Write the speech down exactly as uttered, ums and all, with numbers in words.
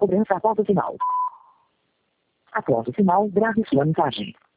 cobrança após o sinal. Após o sinal, grave sua mensagem.